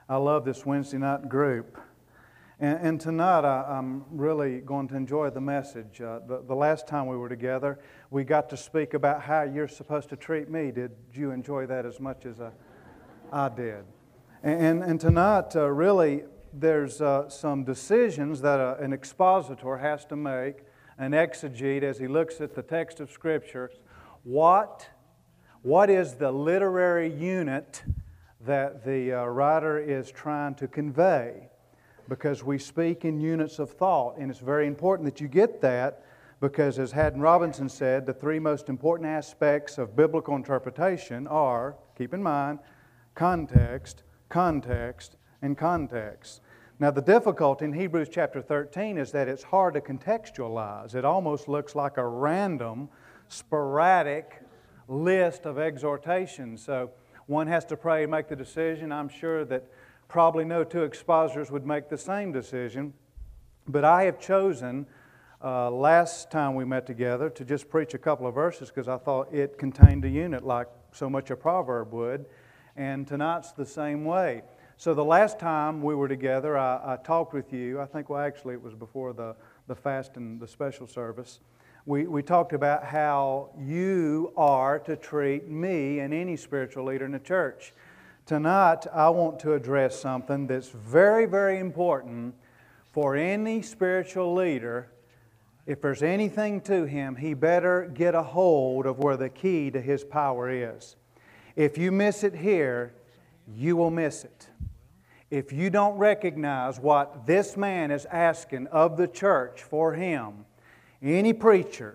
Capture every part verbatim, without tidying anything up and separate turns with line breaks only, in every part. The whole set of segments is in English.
I love this Wednesday night group. And, and tonight I, I'm really going to enjoy the message. Uh, the, the last time we were together, we got to speak about how you're supposed to treat me. Did you enjoy that as much as I, I did? And, and, and tonight, uh, really, there's uh, some decisions that a, an expositor has to make, an exegete, as he looks at the text of Scripture. What, what is the literary unit that the uh, writer is trying to convey? Because we speak in units of thought, and it's very important that you get that, because as Haddon Robinson said, the three most important aspects of biblical interpretation are, keep in mind, context, context, and context. Now the difficulty in Hebrews chapter thirteen is that it's hard to contextualize. It almost looks like a random, sporadic list of exhortations. So one has to pray and make the decision. I'm sure that probably no two expositors would make the same decision. But I have chosen, uh, last time we met together, to just preach a couple of verses because I thought it contained a unit like so much a proverb would. And tonight's the same way. So the last time we were together, I, I talked with you. I think, well, actually it was before the, the fast and the special service. We, we talked about how you are to treat me and any spiritual leader in the church. Tonight, I want to address something that's very, very important for any spiritual leader. If there's anything to him, he better get a hold of where the key to his power is. If you miss it here, you will miss it. If you don't recognize what this man is asking of the church for him, any preacher,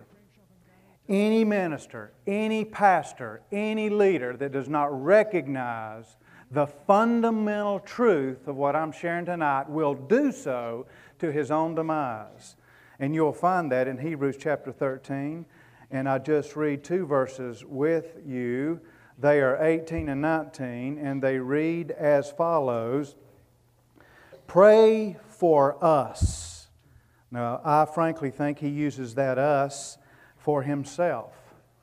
any minister, any pastor, any leader that does not recognize the fundamental truth of what I'm sharing tonight will do so to his own demise. And you'll find that in Hebrews chapter thirteen. And I just read two verses with you. They are eighteen and nineteen, and they read as follows. Pray for us. Now, I frankly think he uses that us for himself.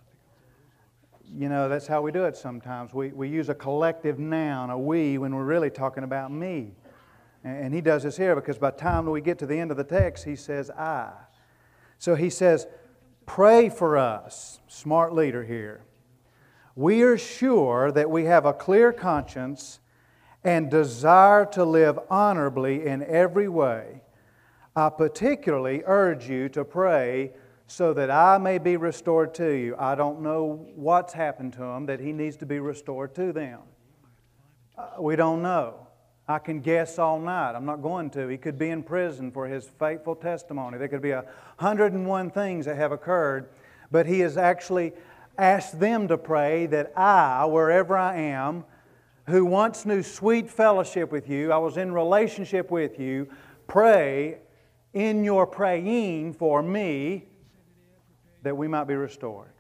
You know, that's how we do it sometimes. We, we use a collective noun, a we, when we're really talking about me. And, and he does this here because by the time we get to the end of the text, he says I. So he says, pray for us. Smart leader here. We are sure that we have a clear conscience and desire to live honorably in every way. I particularly urge you to pray so that I may be restored to you. I don't know what's happened to him that he needs to be restored to them. Uh, we don't know. I can guess all night. I'm not going to. He could be in prison for his faithful testimony. There could be a hundred and one things that have occurred, but he has actually asked them to pray that I, wherever I am, who once knew sweet fellowship with you, I was in relationship with you, pray in your praying for me that we might be restored.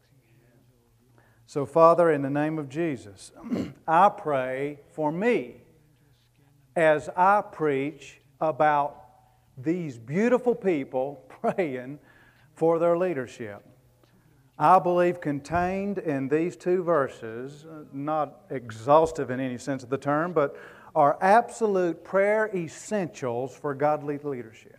So, Father, in the name of Jesus, I pray for me as I preach about these beautiful people praying for their leadership. I believe contained in these two verses, not exhaustive in any sense of the term, but are absolute prayer essentials for godly leadership.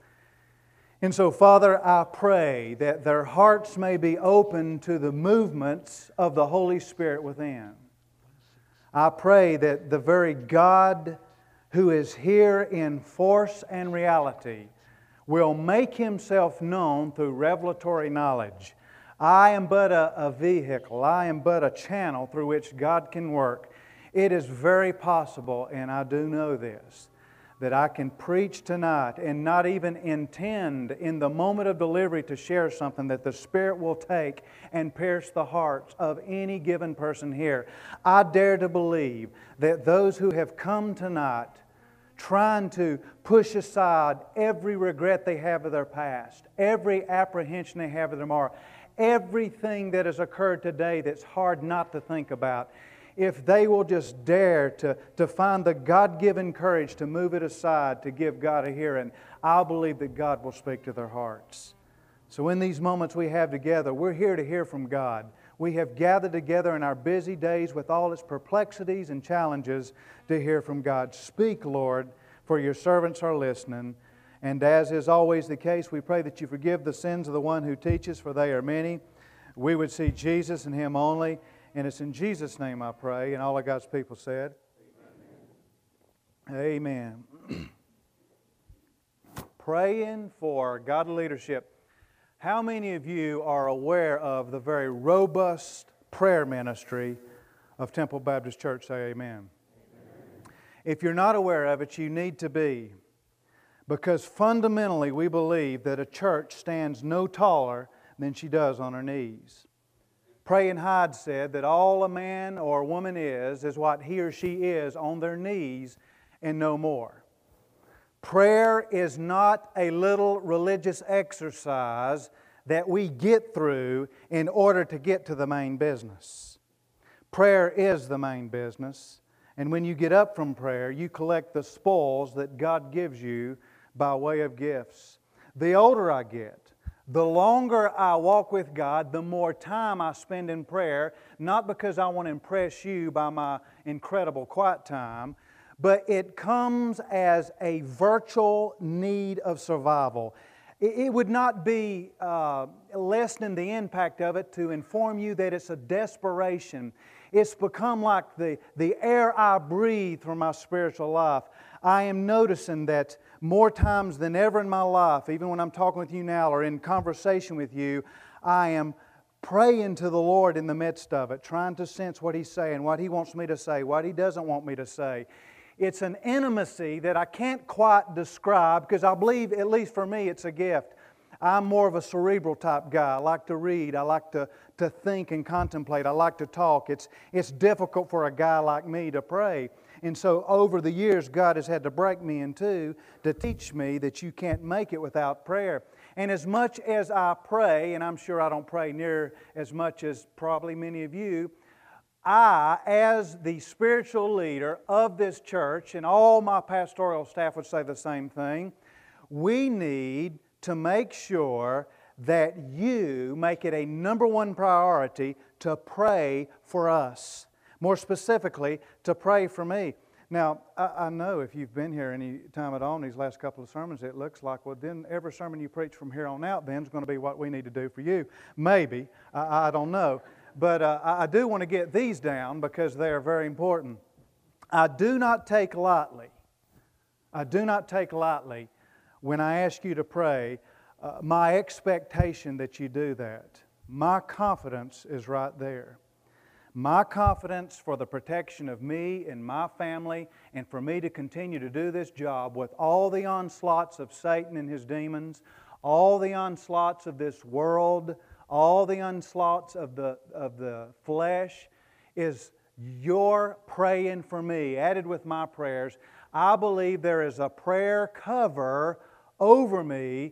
And so, Father, I pray that their hearts may be open to the movements of the Holy Spirit within. I pray that the very God who is here in force and reality will make Himself known through revelatory knowledge. I am but a, a vehicle. I am but a channel through which God can work. It is very possible, and I do know this, that I can preach tonight and not even intend in the moment of delivery to share something that the Spirit will take and pierce the hearts of any given person here. I dare to believe that those who have come tonight trying to push aside every regret they have of their past, every apprehension they have of tomorrow, everything that has occurred today that's hard not to think about, if they will just dare to, to find the God-given courage to move it aside, to give God a hearing, I believe that God will speak to their hearts. So in these moments we have together, we're here to hear from God. we have gathered together in our busy days with all its perplexities and challenges to hear from God. Speak, Lord, for your servants are listening. And as is always the case, we pray that you forgive the sins of the one who teaches, for they are many. We would see Jesus and Him only. And it's in Jesus' name I pray. And all of God's people said, Amen. Amen. Praying for godly leadership. How many of you are aware of the very robust prayer ministry of Temple Baptist Church? Say amen. Amen. If you're not aware of it, you need to be. Because fundamentally we believe that a church stands no taller than she does on her knees. Pray and Hyde said that all a man or a woman is, is what he or she is on their knees and no more. Prayer is not a little religious exercise that we get through in order to get to the main business. Prayer is the main business, and when you get up from prayer, you collect the spoils that God gives you by way of gifts. The older I get, the longer I walk with God, the more time I spend in prayer, not because I want to impress you by my incredible quiet time, but it comes as a virtual need of survival. It would not be uh, lessening the impact of it to inform you that it's a desperation. It's become like the, the air I breathe for my spiritual life. I am noticing that more times than ever in my life, even when I'm talking with you now or in conversation with you, I am praying to the Lord in the midst of it, trying to sense what He's saying, what He wants me to say, what He doesn't want me to say. It's an intimacy that I can't quite describe because I believe, at least for me, it's a gift. I'm more of a cerebral type guy. I like to read. I like to, to think and contemplate. I like to talk. It's, it's difficult for a guy like me to pray. And so over the years, God has had to break me in two to teach me that you can't make it without prayer. And as much as I pray, and I'm sure I don't pray near as much as probably many of you, I, as the spiritual leader of this church, and all my pastoral staff would say the same thing, we need to make sure that you make it a number one priority to pray for us. More specifically, to pray for me. Now, I, I know if you've been here any time at all in these last couple of sermons, it looks like, well, then every sermon you preach from here on out then is going to be what we need to do for you. Maybe. I, I don't know. But uh, I do want to get these down because they are very important. I do not take lightly, I do not take lightly when I ask you to pray, uh, my expectation that you do that. My confidence is right there. My confidence for the protection of me and my family and for me to continue to do this job with all the onslaughts of Satan and his demons, all the onslaughts of this world, all the onslaughts of the, of the flesh, is your praying for me, added with my prayers. I believe there is a prayer cover over me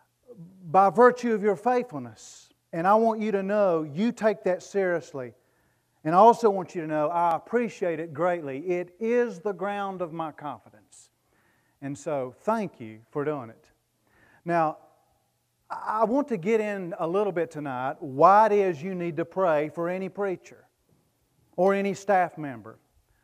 by virtue of your faithfulness. And I want you to know you take that seriously. And I also want you to know I appreciate it greatly. It is the ground of my confidence. And so thank you for doing it. Now, I want to get in a little bit tonight why it is you need to pray for any preacher or any staff member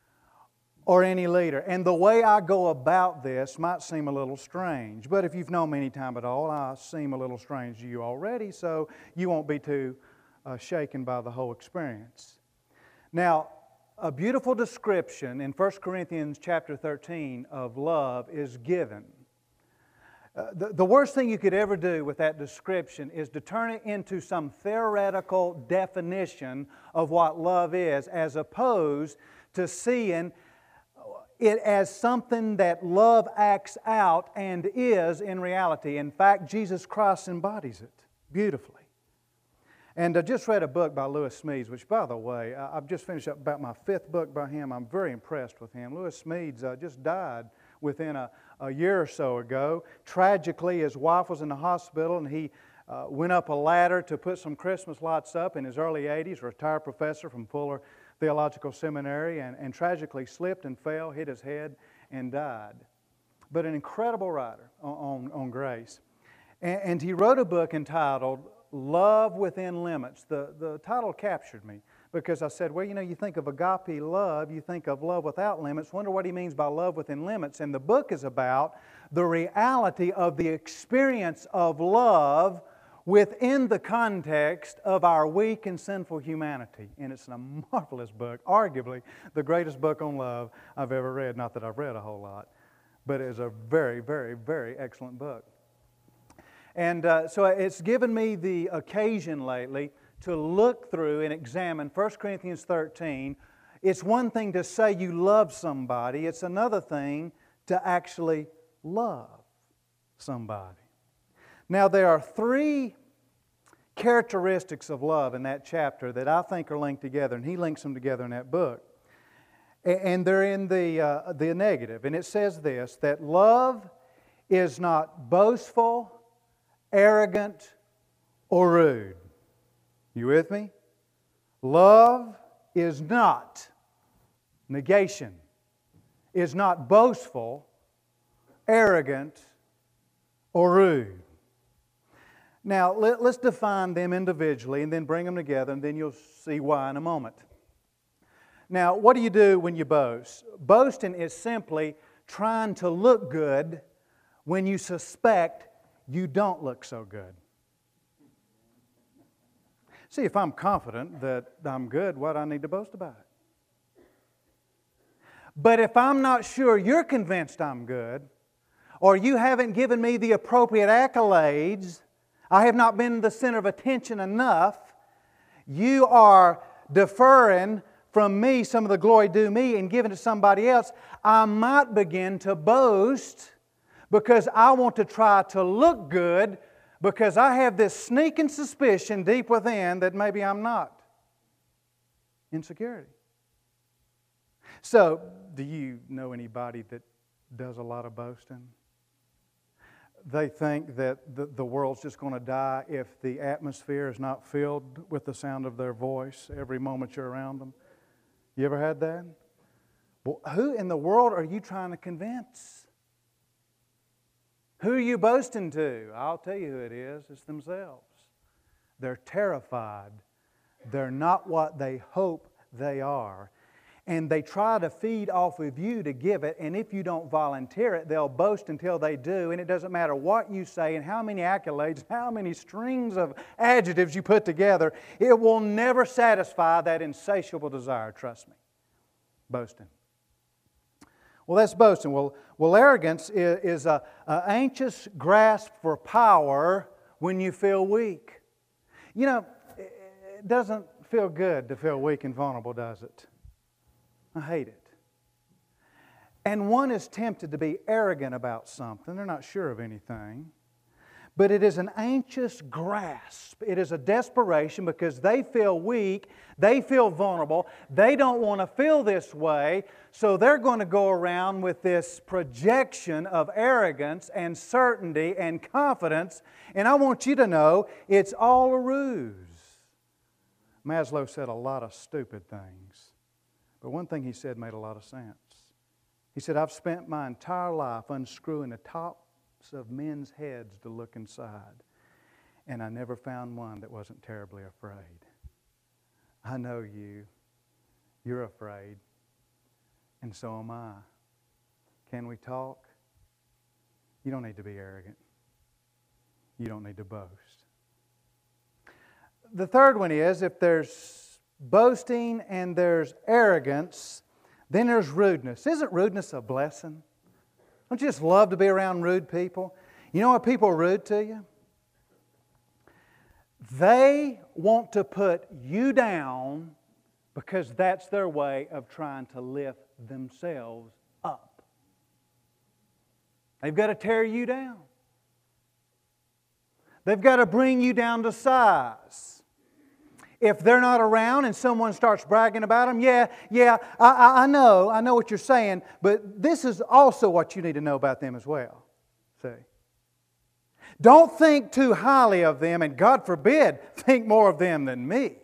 or any leader. And the way I go about this might seem a little strange, but if you've known me any time at all, I seem a little strange to you already, so you won't be too uh, shaken by the whole experience. Now, a beautiful description in First Corinthians chapter thirteen of love is given. Uh, the, the worst thing you could ever do with that description is to turn it into some theoretical definition of what love is, as opposed to seeing it as something that love acts out and is in reality. In fact, Jesus Christ embodies it beautifully. And I just read a book by Lewis Smedes, which, by the way, I've just finished up about my fifth book by him. I'm very impressed with him. Lewis Smedes uh, just died within a, a year or so ago. Tragically, his wife was in the hospital, and he uh, went up a ladder to put some Christmas lights up in his early eighties, a retired professor from Fuller Theological Seminary, and, and tragically slipped and fell, hit his head, and died. But an incredible writer on, on, on grace. And, and he wrote a book entitled love within limits. The, the title captured me because I said, well, you know, you think of agape love, you think of love without limits. Wonder what he means by love within limits. And the book is about the reality of the experience of love within the context of our weak and sinful humanity. And it's a marvelous book, arguably the greatest book on love I've ever read. Not that I've read a whole lot, but it is a very, very, very excellent book. And uh, so it's given me the occasion lately to look through and examine First Corinthians thirteen. It's one thing to say you love somebody. It's another thing to actually love somebody. Now, there are three characteristics of love in that chapter that I think are linked together, and he links them together in that book. And they're in the, uh, the negative. And it says this, that love is not boastful, arrogant, or rude. You with me? Love is not, negation, is not boastful, arrogant, or rude. Now, let, let's define them individually and then bring them together, and then you'll see why in a moment. Now, what do you do when you boast? Boasting is simply trying to look good when you suspect you don't look so good. See, if I'm confident that I'm good, what do I need to boast about it? But if I'm not sure you're convinced I'm good, or you haven't given me the appropriate accolades, I have not been the center of attention enough, you are deferring from me some of the glory due me and giving it to somebody else, I might begin to boast because I want to try to look good because I have this sneaking suspicion deep within that maybe I'm not. Insecurity. So, do you know anybody that does a lot of boasting? They think that the, the world's just going to die if the atmosphere is not filled with the sound of their voice every moment you're around them. You ever had that? Well, who in the world are you trying to convince? Who are you boasting to? I'll tell you who it is. It's themselves. They're terrified. They're not what they hope they are. And they try to feed off of you to give it, and if you don't volunteer it, they'll boast until they do, and it doesn't matter what you say and how many accolades, how many strings of adjectives you put together, it will never satisfy that insatiable desire, trust me. Boasting. Well, that's boasting. Well, well arrogance is, is a, a anxious grasp for power when you feel weak. You know, it doesn't feel good to feel weak and vulnerable, does it? I hate it. And one is tempted to be arrogant about something. They're not sure of anything. But it is an anxious grasp. It is a desperation because they feel weak. They feel vulnerable. They don't want to feel this way. So they're going to go around with this projection of arrogance and certainty and confidence. And I want you to know it's all a ruse. Maslow said a lot of stupid things. But one thing he said made a lot of sense. He said, I've spent my entire life unscrewing the tops of men's heads to look inside, and I never found one that wasn't terribly afraid. I know you. You're afraid, and so am I. Can we talk? You don't need to be arrogant. You don't need to boast. The third one is, if there's boasting and there's arrogance, then there's rudeness. Isn't rudeness a blessing? Don't you just love to be around rude people? You know why people are rude to you? They want to put you down because that's their way of trying to lift themselves up. They've got to tear you down. They've got to bring you down to size. If they're not around and someone starts bragging about them, yeah, yeah, I, I know, I know what you're saying, but this is also what you need to know about them as well. See? Don't think too highly of them, and God forbid, think more of them than me.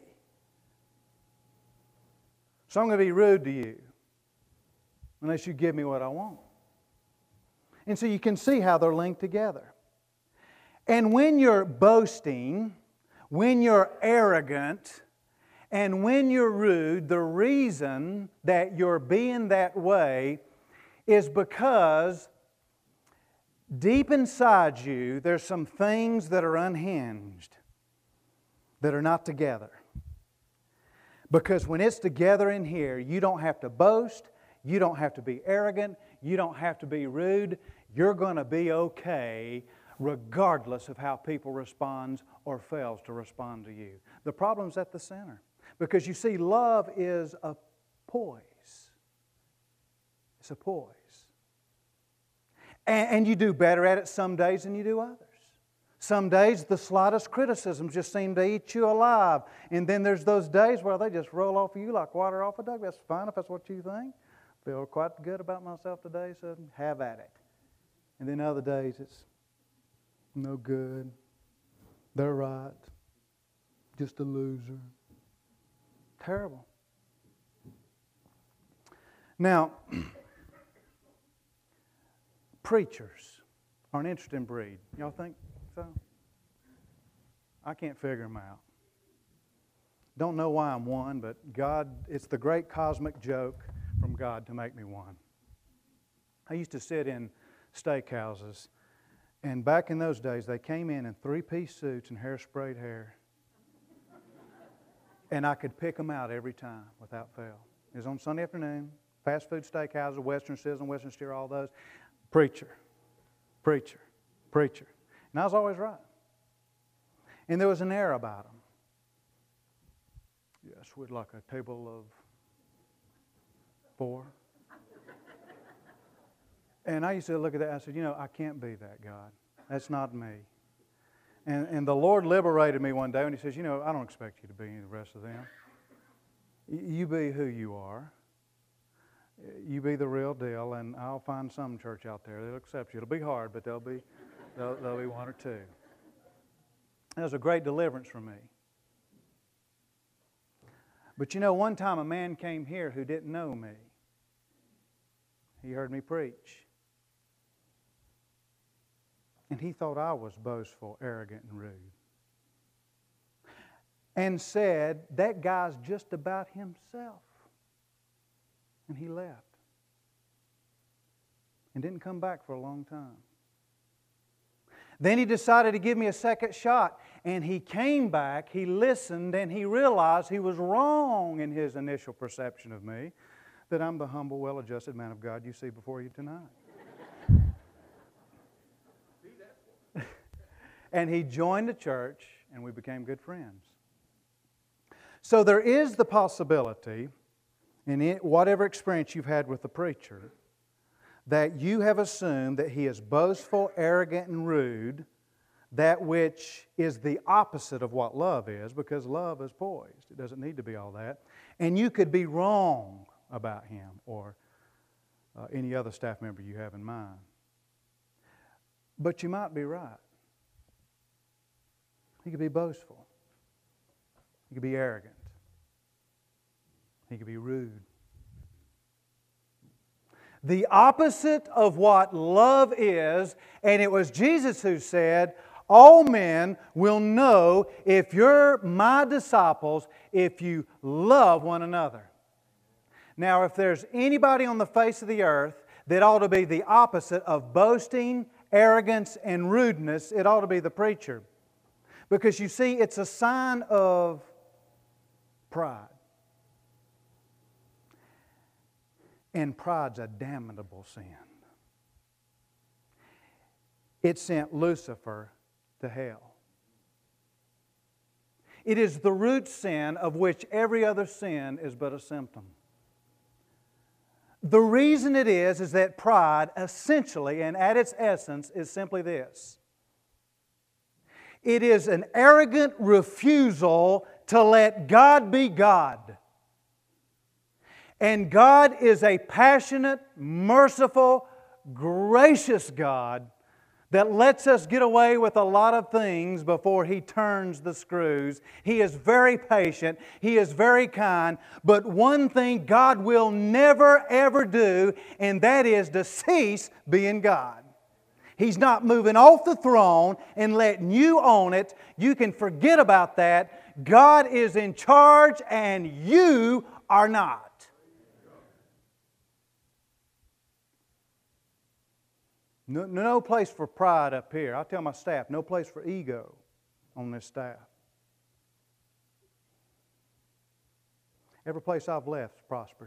So I'm going to be rude to you unless you give me what I want. And so you can see how they're linked together. And when you're boasting, when you're arrogant, and when you're rude, the reason that you're being that way is because deep inside you, there's some things that are unhinged, that are not together. Because when it's together in here, you don't have to boast, you don't have to be arrogant, you don't have to be rude. You're going to be okay regardless of how people respond or fails to respond to you. The problem's at the center. Because you see, love is a poise. It's a poise. And, and you do better at it some days than you do others. Some days the slightest criticisms just seem to eat you alive. And then there's those days where they just roll off of you like water off a duck. That's fine if that's what you think. Feel quite good about myself today, so have at it. And then other days it's no good. They're right. Just a loser. Terrible. Now, preachers are an interesting breed. Y'all think so? I can't figure them out. Don't know why I'm one, but God, it's the great cosmic joke from God to make me one. I used to sit in steakhouses, and back in those days, they came in in three-piece suits and hair-sprayed hair. And I could pick them out every time without fail. It was on Sunday afternoon, fast food steakhouses, Western Sizzle, Western Steer, all those. Preacher, preacher, preacher. And I was always right. And there was an air about them. Yes, we'd like a table of four. And I used to look at that and I said, you know, I can't be that, God. That's not me. And, and the Lord liberated me one day when He says, you know, I don't expect you to be the rest of them. You be who you are. You be the real deal, and I'll find some church out there that'll accept you. It'll be hard, but there'll be, there'll, there'll be one or two. That was a great deliverance for me. But you know, one time a man came here who didn't know me. He heard me preach. And he thought I was boastful, arrogant, and rude. And said, that guy's just about himself. And he left. And didn't come back for a long time. Then he decided to give me a second shot. And he came back, he listened, and he realized he was wrong in his initial perception of me, that I'm the humble, well-adjusted man of God you see before you tonight. And he joined the church, and we became good friends. So there is the possibility, in it, whatever experience you've had with the preacher, that you have assumed that he is boastful, arrogant, and rude, that which is the opposite of what love is, because love is poised. It doesn't need to be all that. And you could be wrong about him or uh, any other staff member you have in mind. But you might be right. He could be boastful. He could be arrogant. He could be rude. The opposite of what love is, and it was Jesus who said, all men will know if you're my disciples if you love one another. Now, if there's anybody on the face of the earth that ought to be the opposite of boasting, arrogance, and rudeness, it ought to be the preacher. Because you see, it's a sign of pride. And pride's a damnable sin. It sent Lucifer to hell. It is the root sin of which every other sin is but a symptom. The reason it is, is that pride essentially and at its essence is simply this. It is an arrogant refusal to let God be God. And God is a passionate, merciful, gracious God that lets us get away with a lot of things before He turns the screws. He is very patient. He is very kind. But one thing God will never, ever do, and that is to cease being God. He's not moving off the throne and letting you own it. You can forget about that. God is in charge and you are not. No, no place for pride up here. I tell my staff, no place for ego on this staff. Every place I've left has prospered.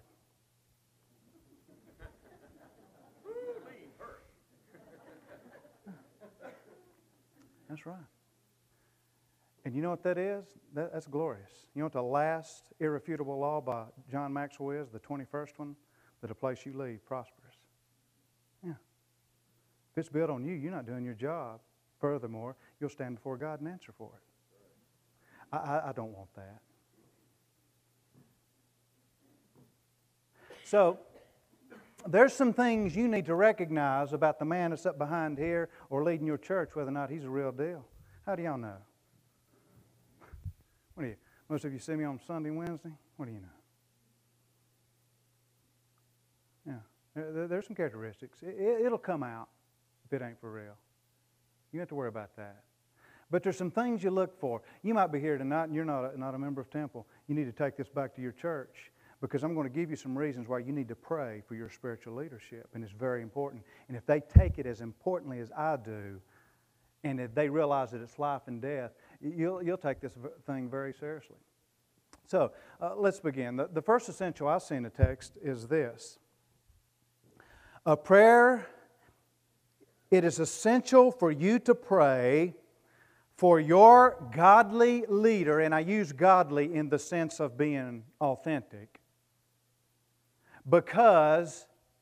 That's right. And you know what that is? That, that's glorious. You know what the last irrefutable law by John Maxwell is? The twenty-first one? That a place you leave prospers. Yeah. If it's built on you, you're not doing your job. Furthermore, you'll stand before God and answer for it. I, I, I don't want that. So, there's some things you need to recognize about the man that's up behind here or leading your church, whether or not he's a real deal. How do y'all know? What do you? Most of you see me on Sunday and Wednesday. What do you know? Yeah, there's some characteristics. It'll come out if it ain't for real. You don't have to worry about that. But there's some things you look for. You might be here tonight and you're not a, not a member of Temple. You need to take this back to your church. Because I'm going to give you some reasons why you need to pray for your spiritual leadership. And it's very important. And if they take it as importantly as I do, and if they realize that it's life and death, you'll, you'll take this thing very seriously. So, uh, let's begin. The, the first essential I see in the text is this. A prayer, it is essential for you to pray for your godly leader, and I use godly in the sense of being authentic, because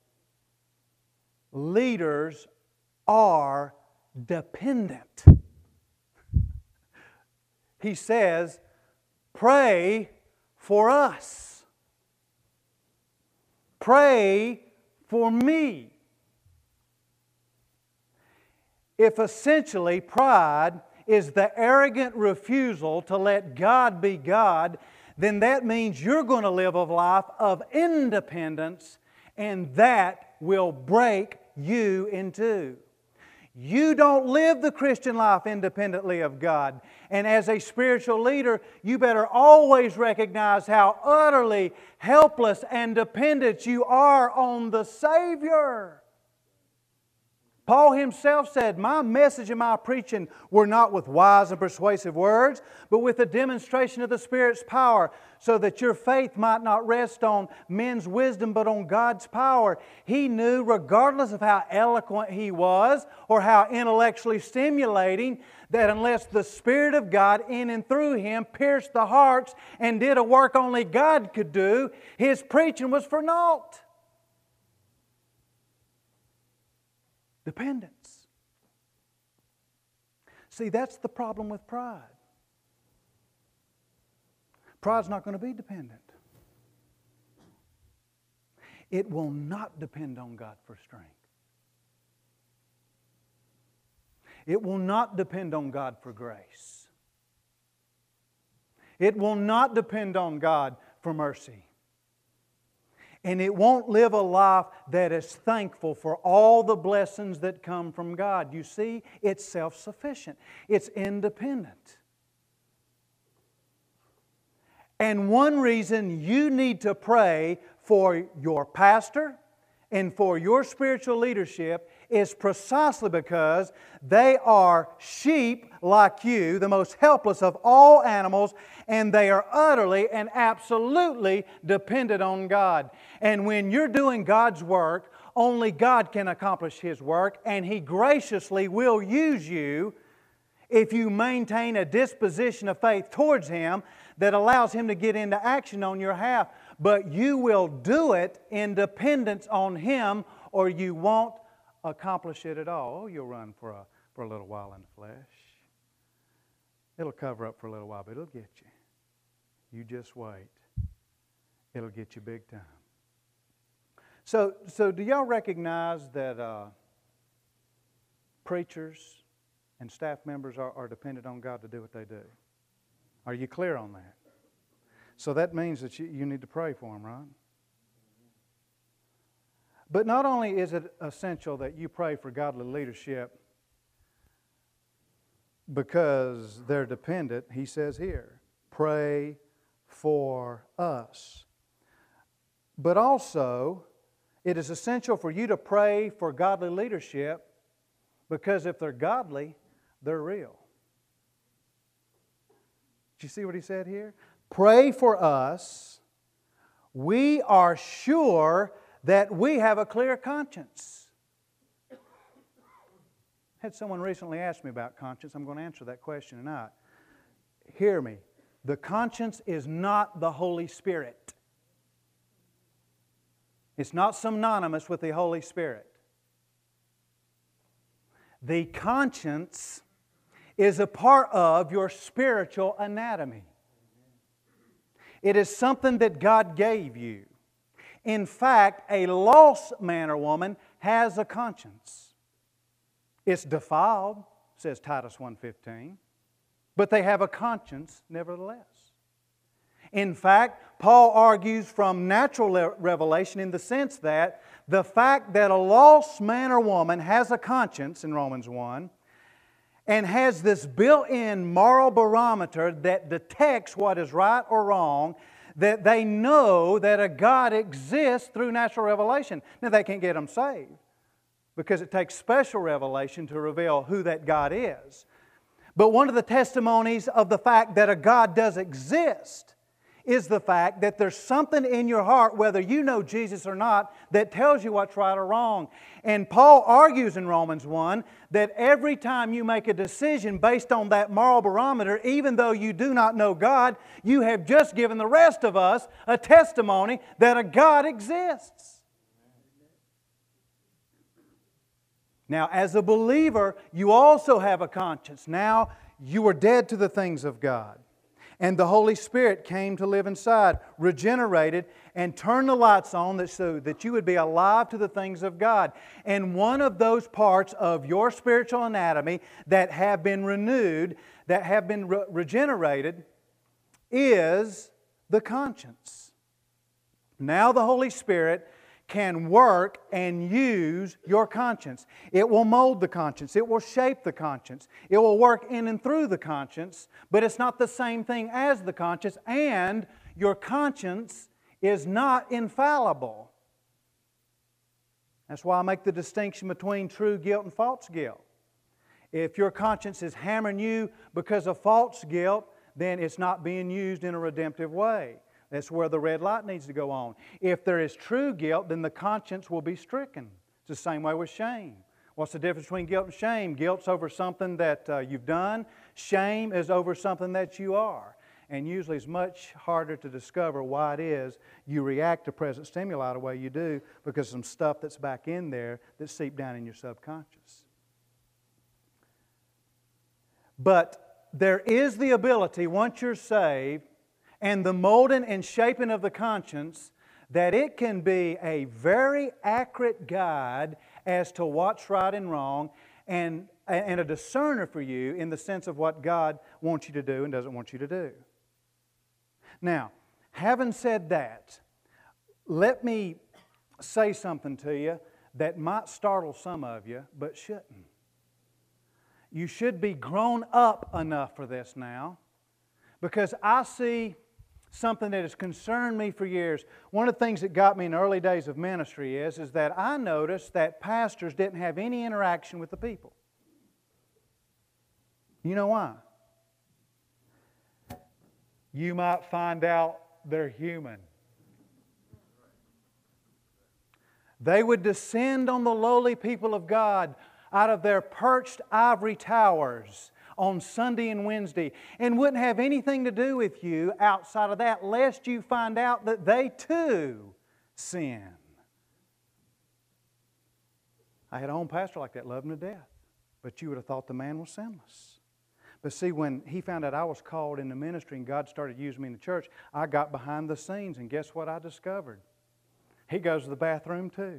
leaders are dependent. He says, pray for us. Pray for me. If essentially pride is the arrogant refusal to let God be God, then that means you're going to live a life of independence, and that will break you in two. You don't live the Christian life independently of God. And as a spiritual leader, you better always recognize how utterly helpless and dependent you are on the Savior. Paul himself said, my message and my preaching were not with wise and persuasive words, but with a demonstration of the Spirit's power, so that your faith might not rest on men's wisdom, but on God's power. He knew, regardless of how eloquent he was or how intellectually stimulating, that unless the Spirit of God in and through him pierced the hearts and did a work only God could do, his preaching was for naught. Dependence. See, that's the problem with pride. Pride's not going to be dependent. It will not depend on God for strength. It will not depend on God for grace. It will not depend on God for mercy. And it won't live a life that is thankful for all the blessings that come from God. You see, it's self-sufficient. It's independent. And one reason you need to pray for your pastor and for your spiritual leadership is precisely because they are sheep like you, the most helpless of all animals, and they are utterly and absolutely dependent on God. And when you're doing God's work, only God can accomplish His work, and He graciously will use you if you maintain a disposition of faith towards Him that allows Him to get into action on your behalf. But you will do it in dependence on Him, or you won't accomplish it at all. Oh, you'll run for a, for a little while in the flesh. It'll cover up for a little while, but it'll get you. You just wait. It'll get you big time. So, so do y'all recognize that uh, preachers and staff members are, are dependent on God to do what they do? Are you clear on that? So that means that you, you need to pray for them, right? But not only is it essential that you pray for godly leadership because they're dependent, he says here, pray for us. But also, it is essential for you to pray for godly leadership because if they're godly, they're real. Did you see what he said here? Pray for us. We are sure that we have a clear conscience. I had someone recently ask me about conscience. I'm going to answer that question tonight. Hear me. The conscience is not the Holy Spirit. It's not synonymous with the Holy Spirit. The conscience is a part of your spiritual anatomy. It is something that God gave you. In fact, a lost man or woman has a conscience. It's defiled, says Titus one fifteen, but they have a conscience nevertheless. In fact, Paul argues from natural revelation in the sense that the fact that a lost man or woman has a conscience in Romans one and has this built-in moral barometer that detects what is right or wrong, that they know that a God exists through natural revelation. Now, they can't get them saved because it takes special revelation to reveal who that God is. But one of the testimonies of the fact that a God does exist is the fact that there's something in your heart, whether you know Jesus or not, that tells you what's right or wrong. And Paul argues in Romans one that every time you make a decision based on that moral barometer, even though you do not know God, you have just given the rest of us a testimony that a God exists. Now, as a believer, you also have a conscience. Now, you are dead to the things of God. And the Holy Spirit came to live inside, regenerated, and turned the lights on so that you would be alive to the things of God. And one of those parts of your spiritual anatomy that have been renewed, that have been re- regenerated, is the conscience. Now the Holy Spirit can work and use your conscience. It will mold the conscience. It will shape the conscience. It will work in and through the conscience, but it's not the same thing as the conscience, and your conscience is not infallible. That's why I make the distinction between true guilt and false guilt. If your conscience is hammering you because of false guilt, then it's not being used in a redemptive way. That's where the red light needs to go on. If there is true guilt, then the conscience will be stricken. It's the same way with shame. What's the difference between guilt and shame? Guilt's over something that uh, you've done. Shame is over something that you are. And usually it's much harder to discover why it is you react to present stimuli the way you do because of some stuff that's back in there that's seeped down in your subconscious. But there is the ability, once you're saved, and the molding and shaping of the conscience, that it can be a very accurate guide as to what's right and wrong, and, and a discerner for you in the sense of what God wants you to do and doesn't want you to do. Now, having said that, let me say something to you that might startle some of you, but shouldn't. You should be grown up enough for this now, because I see something that has concerned me for years. One of the things that got me in the early days of ministry is, is that I noticed that pastors didn't have any interaction with the people. You know why? You might find out they're human. They would descend on the lowly people of God out of their perched ivory towers on Sunday and Wednesday, and wouldn't have anything to do with you outside of that, lest you find out that they too sin. I had a home pastor like that, loved him to death, but you would have thought the man was sinless. But see, when he found out I was called into ministry and God started using me in the church, I got behind the scenes, and guess what I discovered? He goes to the bathroom too.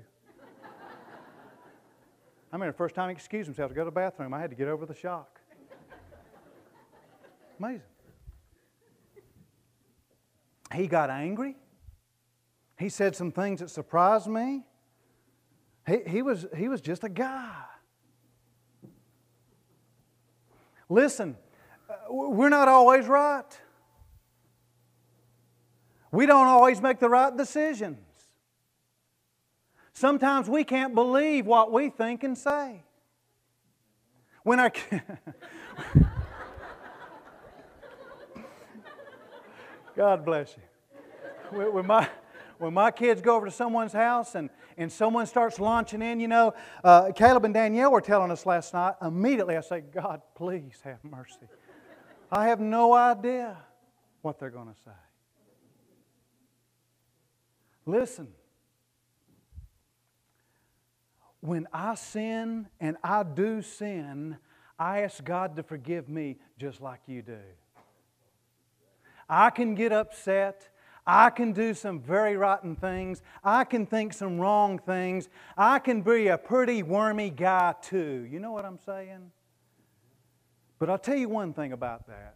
I mean, the first time he excused himself to go to the bathroom, I had to get over the shock. Amazing. He got angry. He said some things that surprised me. He, he, was, he was just a guy. Listen, we're not always right. We don't always make the right decisions. Sometimes we can't believe what we think and say. When our God bless you. When my, when my kids go over to someone's house and, and someone starts launching in, you know, uh, Caleb and Danielle were telling us last night, immediately I say, God, please have mercy. I have no idea what they're going to say. Listen, when I sin, and I do sin, I ask God to forgive me just like you do. I can get upset. I can do some very rotten things. I can think some wrong things. I can be a pretty wormy guy too. You know what I'm saying? But I'll tell you one thing about that.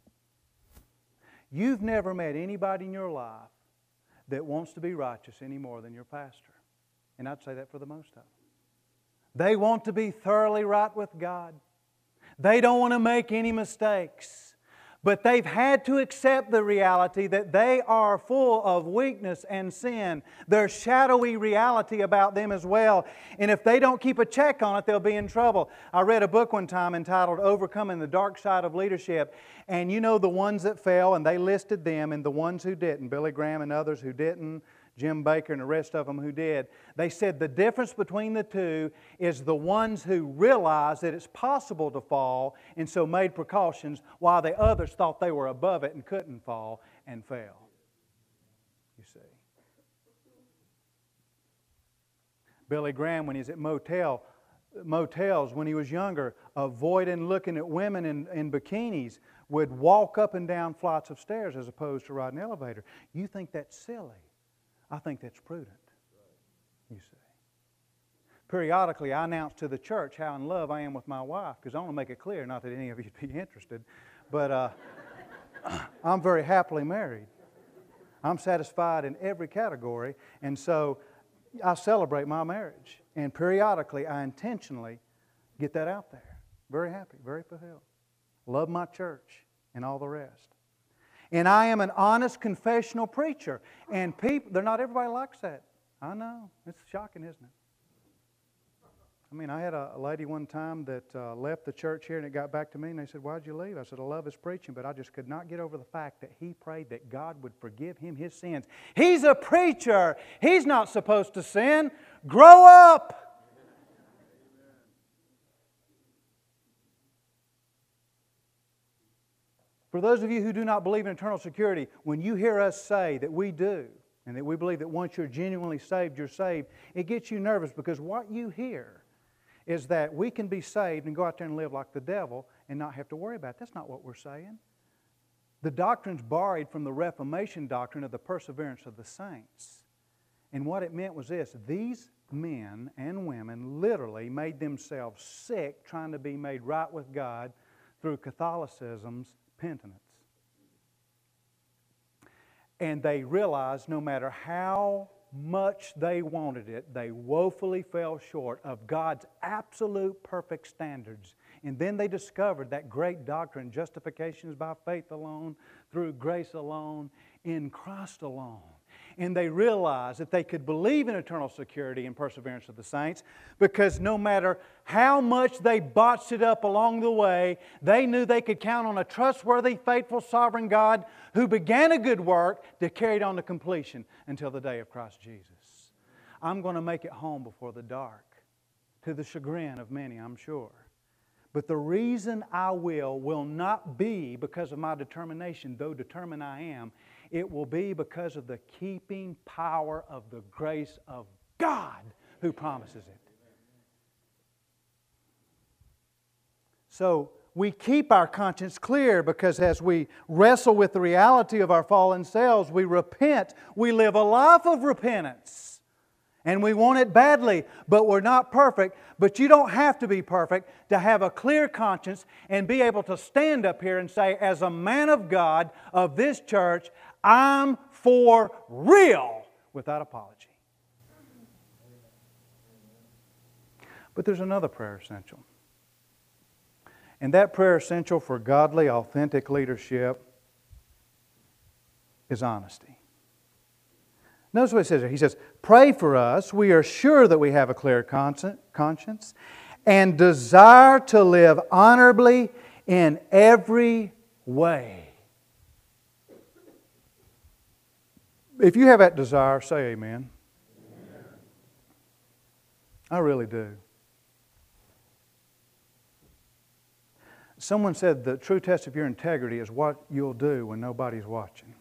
You've never met anybody in your life that wants to be righteous any more than your pastor. And I'd say that for the most of them. They want to be thoroughly right with God. They don't want to make any mistakes. But they've had to accept the reality that they are full of weakness and sin. There's shadowy reality about them as well. And if they don't keep a check on it, they'll be in trouble. I read a book one time entitled Overcoming the Dark Side of Leadership. And you know the ones that fell, and they listed them, and the ones who didn't. Billy Graham and others who didn't. Jim Baker and the rest of them who did. They said the difference between the two is the ones who realized that it's possible to fall and so made precautions, while the others thought they were above it and couldn't fall and fell. You see. Billy Graham, when he's at motel, motels when he was younger, avoiding looking at women in, in bikinis, would walk up and down flights of stairs as opposed to ride an elevator. You think that's silly? I think that's prudent, you see. Periodically, I announce to the church how in love I am with my wife, because I want to make it clear, not that any of you would be interested, but uh, I'm very happily married. I'm satisfied in every category, and so I celebrate my marriage. And periodically, I intentionally get that out there. Very happy, very fulfilled. Love my church and all the rest. And I am an honest confessional preacher. And people, they're not everybody likes that. I know. It's shocking, isn't it? I mean, I had a, a lady one time that uh, left the church here, and it got back to me, and they said, "Why'd you leave?" I said, "I love his preaching, but I just could not get over the fact that he prayed that God would forgive him his sins." He's a preacher. He's not supposed to sin. Grow up. For those of you who do not believe in eternal security, when you hear us say that we do, and that we believe that once you're genuinely saved, you're saved, it gets you nervous, because what you hear is that we can be saved and go out there and live like the devil and not have to worry about it. That's not what we're saying. The doctrine's borrowed from the Reformation doctrine of the perseverance of the saints. And what it meant was this: these men and women literally made themselves sick trying to be made right with God through Catholicism's penitence. And they realized no matter how much they wanted it, they woefully fell short of God's absolute perfect standards. And then they discovered that great doctrine: justification is by faith alone, through grace alone, in Christ alone. And they realized that they could believe in eternal security and perseverance of the saints, because no matter how much they botched it up along the way, they knew they could count on a trustworthy, faithful, sovereign God who began a good work to carry it on to completion until the day of Christ Jesus. I'm going to make it home before the dark, to the chagrin of many, I'm sure. But the reason I will will not be because of my determination, though determined I am. It will be because of the keeping power of the grace of God who promises it. So we keep our conscience clear, because as we wrestle with the reality of our fallen selves, we repent. We live a life of repentance. And we want it badly, but we're not perfect. But you don't have to be perfect to have a clear conscience and be able to stand up here and say, as a man of God of this church, I'm for real, without apology. But there's another prayer essential. And that prayer essential for godly, authentic leadership is honesty. Notice what it says here. He says, pray for us. We are sure that we have a clear conscience and desire to live honorably in every way. If you have that desire, say amen. Amen. I really do. Someone said the true test of your integrity is what you'll do when nobody's watching.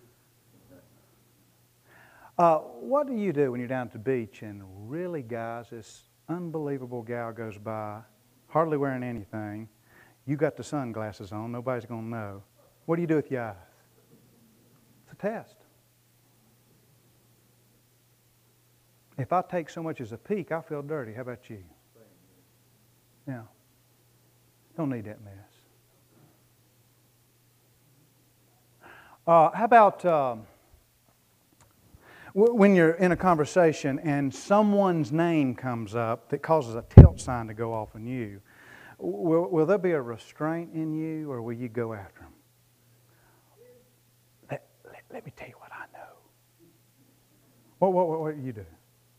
Uh, what do you do when you're down at the beach and really, guys, this unbelievable gal goes by, hardly wearing anything. You got the sunglasses on. Nobody's going to know. What do you do with your eyes? It's a test. If I take so much as a peek, I feel dirty. How about you? Yeah. Don't need that mess. Uh, how about um, w- when you're in a conversation and someone's name comes up that causes a tilt sign to go off on you? Will, will there be a restraint in you, or will you go after them? Let, let, let me tell you what I know. What, what, what, what do you do?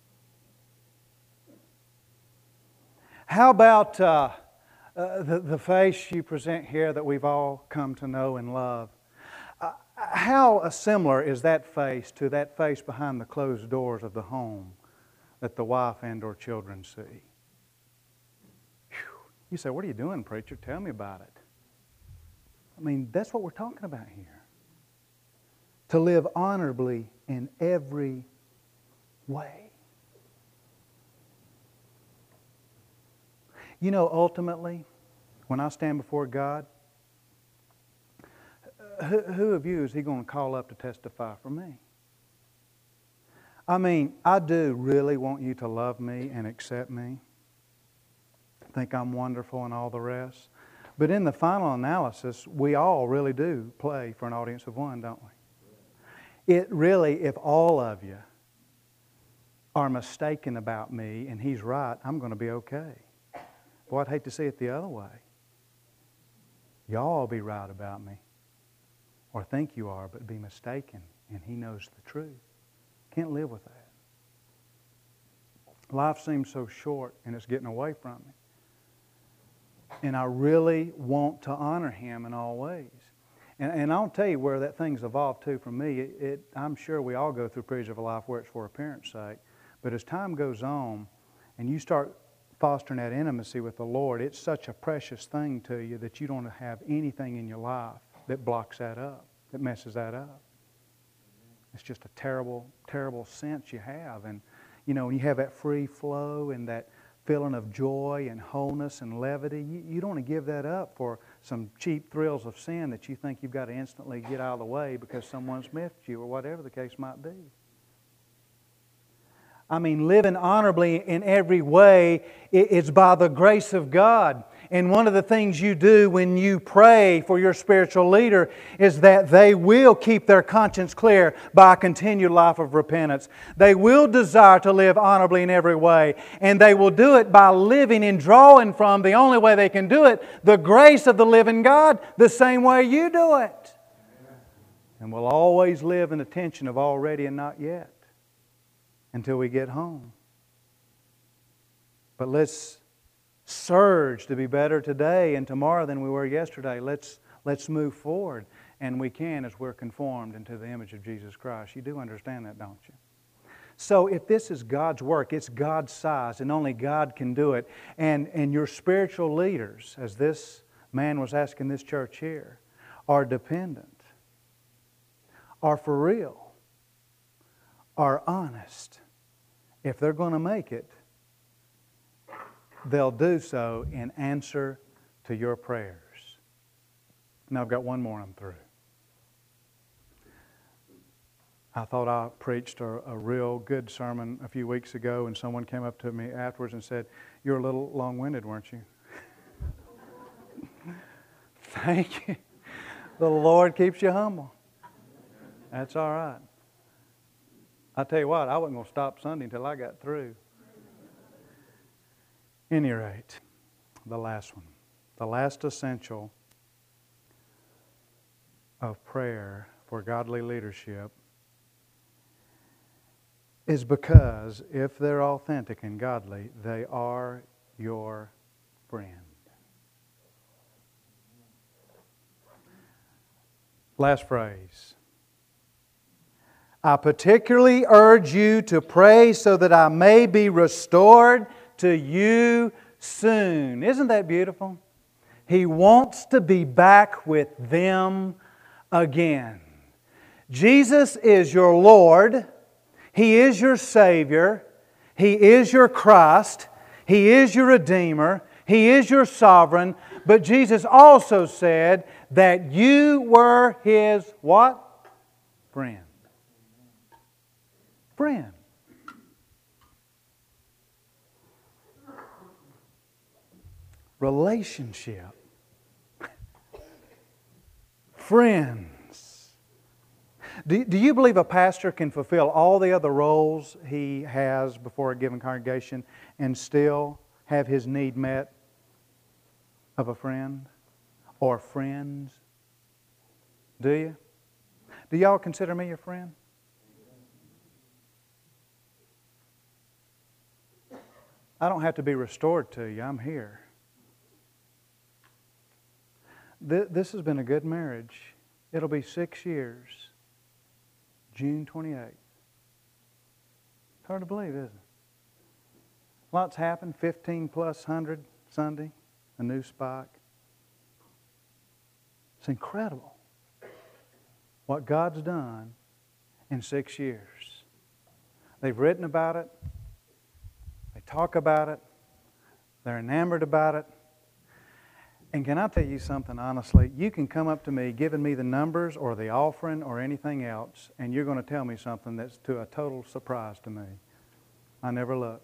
How about uh, uh, the, the face you present here that we've all come to know and love? Uh, how similar is that face to that face behind the closed doors of the home that the wife and or children see? Whew. You say, what are you doing, preacher? Tell me about it. I mean, that's what we're talking about here. To live honorably in every way. You know, ultimately, when I stand before God, who, who of you is He going to call up to testify for me? I mean, I do really want you to love me and accept me, think I'm wonderful and all the rest. But in the final analysis, we all really do play for an audience of one, don't we? It really, if all of you are mistaken about me and He's right, I'm going to be okay. Boy, I'd hate to see it the other way. Y'all be right about me. Or think you are, but be mistaken. And He knows the truth. Can't live with that. Life seems so short and it's getting away from me. And I really want to honor Him in all ways. And, and I'll tell you where that thing's evolved to for me. It, it, I'm sure we all go through periods of life where it's for appearance sake. But as time goes on and you start fostering that intimacy with the Lord, it's such a precious thing to you that you don't have anything in your life that blocks that up, that messes that up. It's just a terrible, terrible sense you have. And, you know, when you have that free flow and that feeling of joy and wholeness and levity, you, you don't want to give that up for some cheap thrills of sin that you think you've got to instantly get out of the way because someone's miffed you or whatever the case might be. I mean, living honorably in every way is by the grace of God. And one of the things you do when you pray for your spiritual leader is that they will keep their conscience clear by a continued life of repentance. They will desire to live honorably in every way. And they will do it by living and drawing from the only way they can do it, the grace of the living God, the same way you do it. And we'll always live in the tension of already and not yet until we get home. But let's surge to be better today and tomorrow than we were yesterday. Let's, let's move forward. And we can as we're conformed into the image of Jesus Christ. You do understand that, don't you? So if this is God's work, it's God's size, and only God can do it. And, and your spiritual leaders, as this man was asking this church here, are dependent, are for real, are honest. If they're going to make it, they'll do so in answer to your prayers. Now I've got one more and I'm through. I thought I preached a, a real good sermon a few weeks ago, and someone came up to me afterwards and said, "You're a little long-winded, weren't you?" Thank you. The Lord keeps you humble. That's all right. I tell you what, I wasn't going to stop Sunday until I got through. any rate, the last one, the last essential of prayer for godly leadership is because if they're authentic and godly, they are your friend. Last phrase. I particularly urge you to pray so that I may be restored to you soon. Isn't that beautiful? He wants to be back with them again. Jesus is your Lord. He is your Savior. He is your Christ. He is your Redeemer. He is your Sovereign. But Jesus also said that you were His what? Friend. Friend. Relationship. Friends. Do, do you believe a pastor can fulfill all the other roles he has before a given congregation and still have his need met of a friend or friends? Do you? Do y'all consider me your friend? I don't have to be restored to you. I'm here. This has been a good marriage. It'll be six years. June twenty-eighth. It's hard to believe, isn't it? Lots happened. fifteen plus hundred Sunday. A new spike. It's incredible what God's done in six years. They've written about it. They talk about it. They're enamored about it. And can I tell you something honestly? You can come up to me giving me the numbers or the offering or anything else, and you're going to tell me something that's to a total surprise to me. I never look.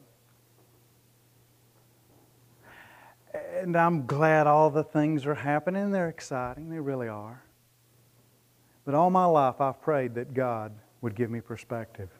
And I'm glad all the things are happening. They're exciting. They really are. But all my life I've prayed that God would give me perspective.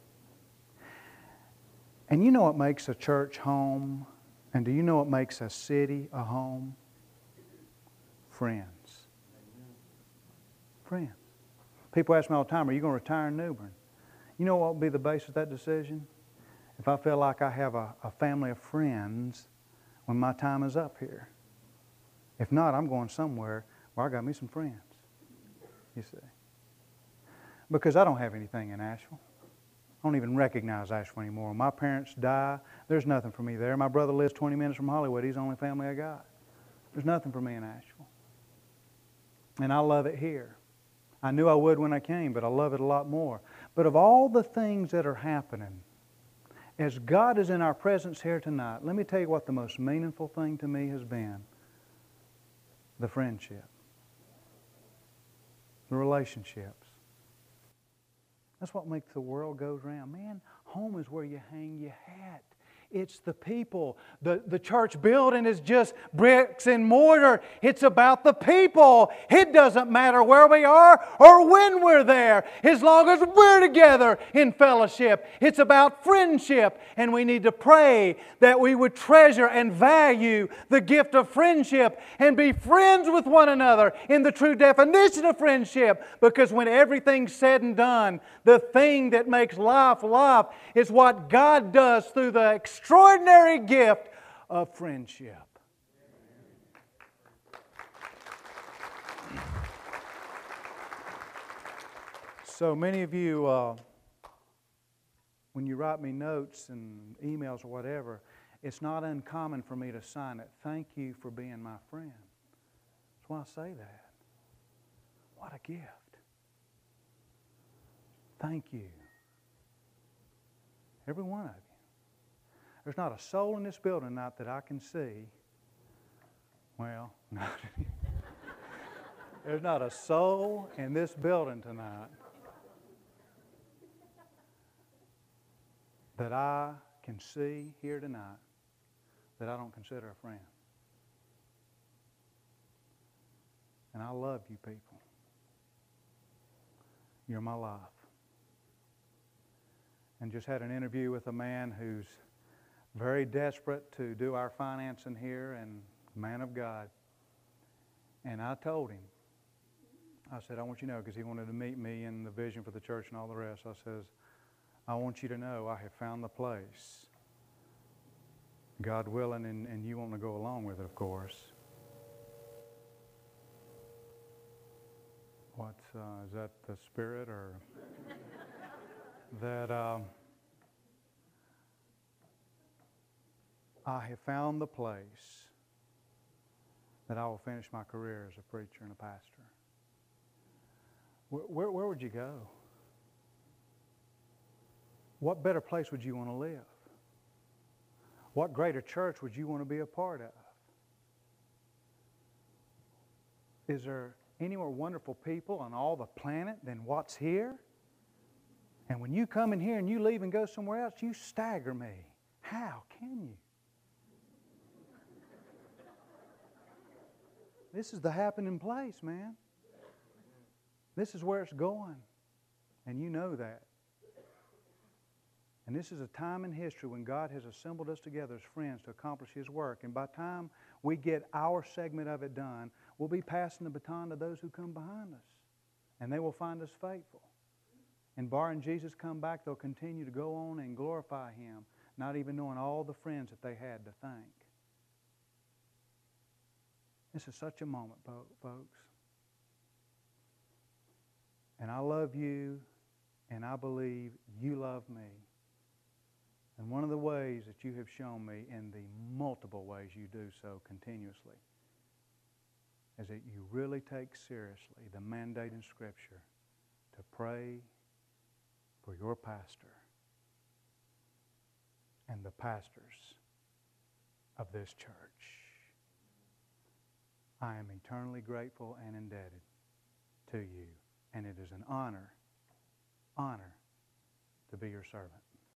And you know what makes a church home? And do you know what makes a city a home? Friends. Friends. People ask me all the time, are you going to retire in New Bern? You know what will be the basis of that decision? If I feel like I have a, a family of friends when my time is up here. If not, I'm going somewhere where I got me some friends. You see. Because I don't have anything in Asheville. I don't even recognize Asheville anymore. When my parents die, there's nothing for me there. My brother lives twenty minutes from Hollywood. He's the only family I got. There's nothing for me in Asheville. And I love it here. I knew I would when I came, but I love it a lot more. But of all the things that are happening, as God is in our presence here tonight, let me tell you what the most meaningful thing to me has been. The friendship. The relationships. That's what makes the world go round. Man, home is where you hang your hat. It's the people. The, the church building is just bricks and mortar. It's about the people. It doesn't matter where we are or when we're there, as long as we're together in fellowship. It's about friendship, and we need to pray that we would treasure and value the gift of friendship and be friends with one another in the true definition of friendship, because when everything's said and done, the thing that makes life life is what God does through the extraordinary gift of friendship. So many of you, uh, when you write me notes and emails or whatever, it's not uncommon for me to sign it, "Thank you for being my friend." That's why I say that. What a gift. Thank you. Every one of you. There's not a soul in this building tonight that I can see. Well, no. There's not a soul in this building tonight that I can see here tonight that I don't consider a friend. And I love you people. You're my life. And just had an interview with a man who's very desperate to do our financing here, and man of God. And I told him, I said, I want you to know, because he wanted to meet me in the vision for the church and all the rest. I says, I want you to know I have found the place, God willing, and, and you want to go along with it, of course. What, uh, is that the Spirit, or that um, I have found the place that I will finish my career as a preacher and a pastor. Where, where, where would you go? What better place would you want to live? What greater church would you want to be a part of? Is there any more wonderful people on all the planet than what's here? And when you come in here and you leave and go somewhere else, you stagger me. How can you? This is the happening place, man. This is where it's going. And you know that. And this is a time in history when God has assembled us together as friends to accomplish His work. And by the time we get our segment of it done, we'll be passing the baton to those who come behind us. And they will find us faithful. And barring Jesus come back, they'll continue to go on and glorify Him, not even knowing all the friends that they had to thank. This is such a moment, folks. And I love you, and I believe you love me. And one of the ways that you have shown me, in the multiple ways you do so continuously, is that you really take seriously the mandate in Scripture to pray for your pastor and the pastors of this church. I am eternally grateful and indebted to you, and it is an honor, honor to be your servant.